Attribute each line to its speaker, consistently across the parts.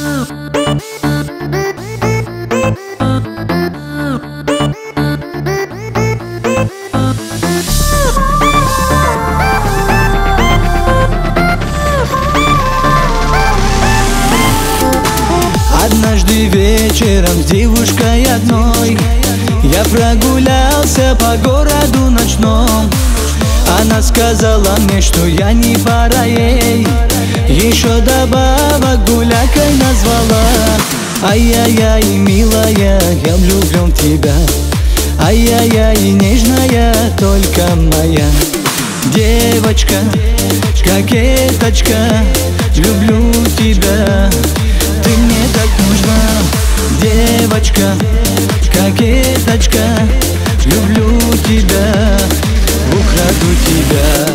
Speaker 1: Однажды вечером с девушкой одной я прогулялся по городу ночном. Она сказала мне, что я не пара ей, еще добавок гулякой назвала. Ай-яй-яй, милая, я влюблен в тебя. Ай-яй-яй, нежная, только моя девочка, кокеточка, люблю тебя. Ты мне так нужна, девочка, кокеточка, люблю тебя, украду тебя.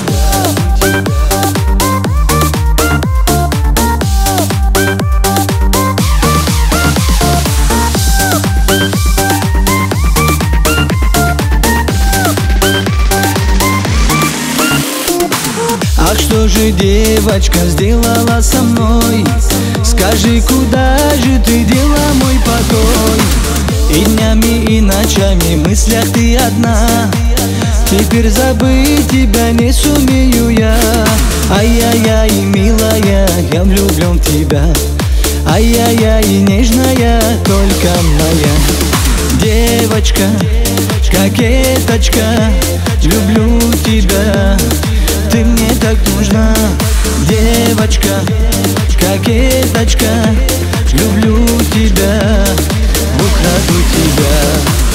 Speaker 1: Ах, что же девочка сделала со мной? Скажи, куда же ты дела мой покой? И днями, и ночами в мыслях ты одна. Теперь забыть тебя не сумею я. Ай-яй-яй, милая, я влюблен в тебя. Ай-яй-яй, нежная, только моя девочка, кокеточка, люблю тебя. Ты мне так нужна, девочка, кокеточка, люблю тебя, украду тебя.